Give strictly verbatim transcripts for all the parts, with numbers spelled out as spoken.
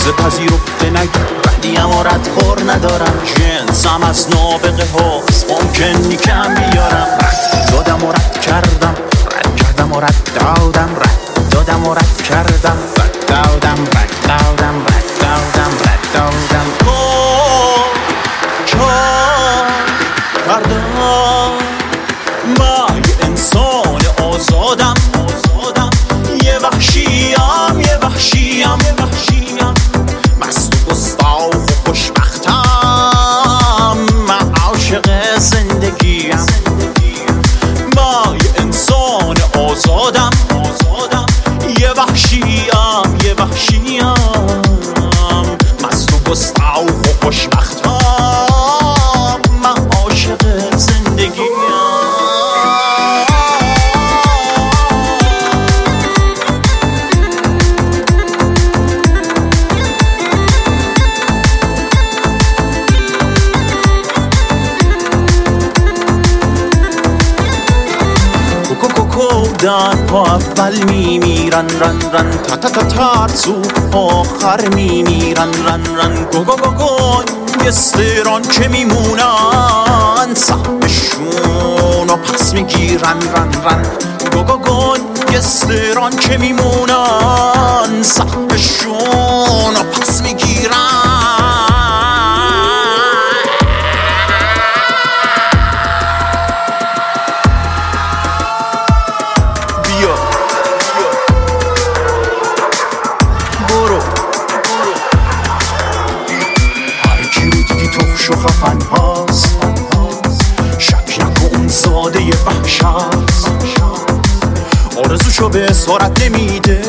روز پذیرفته نگی بدیم و رد خور ندارم، جنسم از نابغه هاست ممکن کم بیارم. رد دادم و رد کردم، رد کردم و رد دادم، رد دادم و رد کردم، رد دادم رد دادم رد دادم رد دادم. چار کردم من یه انسان آزادم، یه وحشیم یه وحشیم یه وحشیم، مست و گستاخ و خوشبختم، من عاشق زندگیم. من یه انسان آزادم، یه وحشیم یه وحشیم، مست و گستاخ و خوشبختم، من عاشق زندگیم. کودن پا اول میمیرن رن رن، تا تا تا ترسو آخر میمیرن رن رن. گو گو گو گو گستران که میمونن سهمشون و پس میگیرن رن رن. گو گو گو گستران که میمونن سهمشون و پس میگیرن. و خفن هاست، شک نکن اون زاده وحش هست، آرزوشو به اسارت نمیده،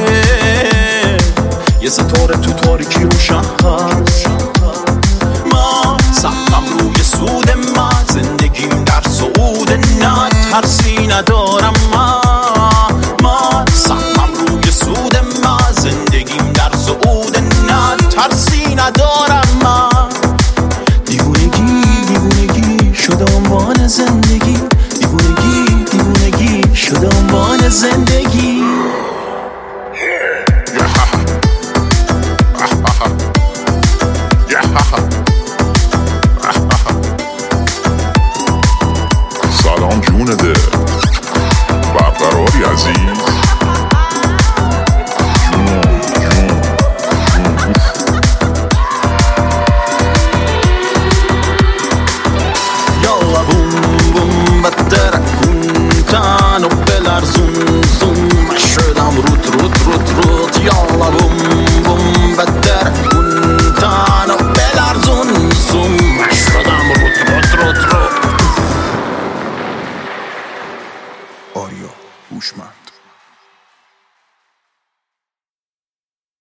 یه ستاره تو تاریکی روشن هست. من سهمم روی سود، من زندگیم در سعود، نه ترسی ندارم. من من سهمم روی سود، من زندگیم در سعود، نه ترسی ندارم. من شده عنوان زندگی، دیوونگی دیوونگی شده عنوان زندگی. سلام جون دل، برقراری عزیز.